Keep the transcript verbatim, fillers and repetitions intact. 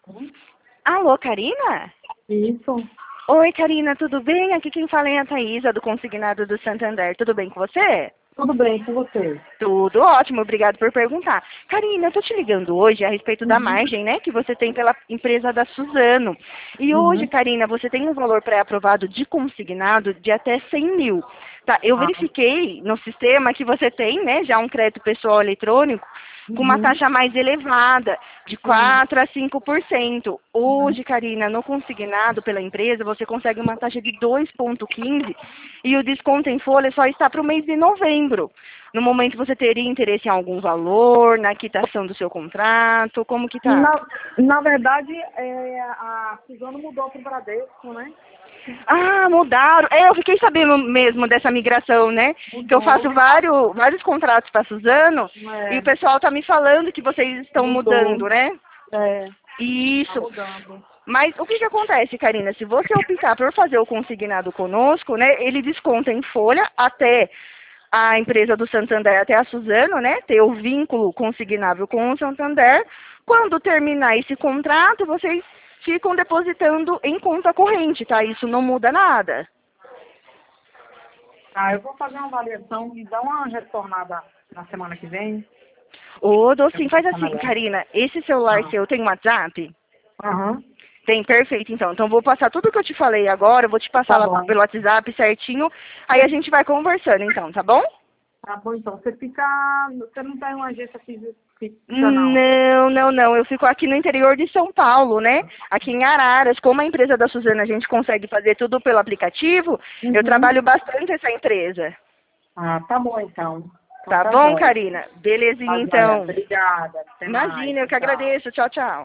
Hum? Alô, Karina? Isso, Oi, Karina, tudo bem? Aqui quem fala é a Thaísa, do Consignado do Santander. Tudo bem com você? tudo bem com você? Tudo ótimo, obrigado por perguntar. Karina, eu tô te ligando hoje a respeito da Uhum, margem, né, que você tem pela empresa da Suzano. E hoje, uhum. Karina, você tem um valor pré-aprovado de consignado de até cem mil. Tá, eu Ah, verifiquei no sistema que você tem, né, já um crédito pessoal eletrônico com uma uhum, taxa mais elevada, de sim, quatro a cinco por cento. uhum. Hoje, Karina, no consignado pela empresa, você consegue uma taxa de dois vírgula quinze e o desconto em folha só está para o mês de novembro. No momento você teria interesse em algum valor, na quitação do seu contrato, como que tá? Na, na verdade, é, a Suzano mudou para o Bradesco, né? Ah, mudaram. É, eu fiquei sabendo mesmo dessa migração, né? Que eu faço Mudou, vários, vários contratos para Suzano e o é, pessoal tá me falando que vocês estão mudou, mudando, né? é, tá Isso. mudando. Mas o que que acontece, Karina? Se você optar por fazer o consignado conosco, né, ele desconta em folha até a empresa do Santander, até a Suzano, né, ter o vínculo consignável com o Santander. Quando terminar esse contrato, vocês ficam depositando em conta corrente, tá? Isso não muda nada. Ah, eu vou fazer uma avaliação e dar uma retornada na semana que vem. Ô, Eu Docinho, vou faz pensar assim, melhor. Karina, esse celular Ah, seu tem WhatsApp? aham, Tem, perfeito, então. Então, vou passar tudo que eu te falei agora, eu vou te passar tá lá bom. pelo WhatsApp certinho, aí a Você, gente vai conversando, então, tá bom? tá bom, então. Você fica, você não tem uma agência física, fixa, não. Não, não, não. Eu fico aqui no interior de São Paulo, né? Aqui em Araras. Como a empresa da Suzana a gente consegue fazer tudo pelo aplicativo, eu Uhum. trabalho bastante essa empresa. Ah, tá bom então. Então Tá tá bom, jóia. Karina? Tá Belezinha, jóia. então. Obrigada. Até mais. Imagina, eu que Tchau. agradeço. Tchau, tchau.